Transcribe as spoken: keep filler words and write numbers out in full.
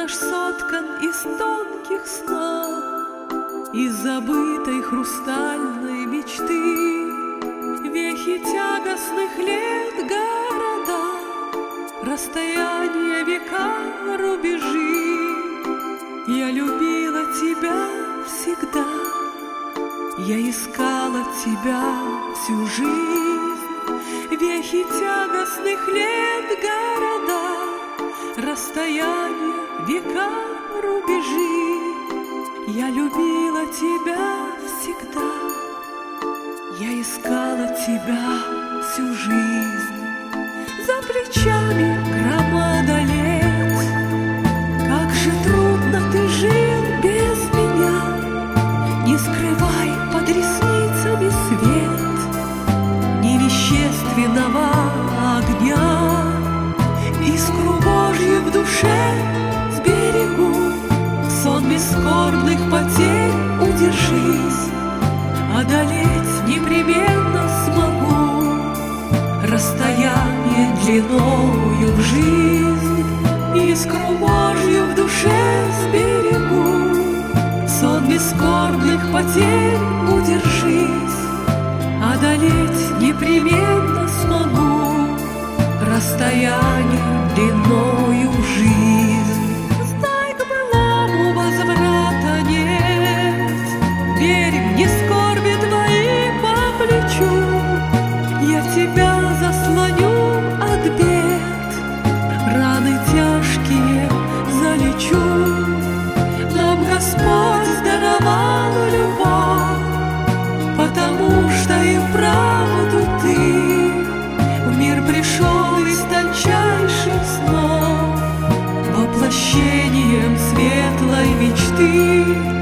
наш соткан из тонких снов, из забытой хрустальной мечты. Вехи тягостных лет, города, расстояния, века, рубежи. Я любила тебя всегда, я искала тебя всю жизнь. Вехи тягостных лет, города, расстояния, века, рубежи. Я любила тебя всегда, я искала тебя всю жизнь. За плечами громада лет, как же трудно ты жил без меня. Не скрывай под ресницами свет невещественного огня. Искру Божью в душе сберегу, сон бескорбных потерь удержись. Одолеть непременно смогу расстояние длиною в жизнь. Искру Божью в душе сберегу, сон бескорбных потерь удержись. Одолеть непременно смогу расстояние длиною в жизнь. Знай, к былому возврата нет, верь мне, скорби твои по плечу. Я тебя заслоню от бед, раны тяжкие залечу. Нам Господь даровал любовь, потому что и вправду ты в мир пришел из тончайших снов, воплощением светлой мечты.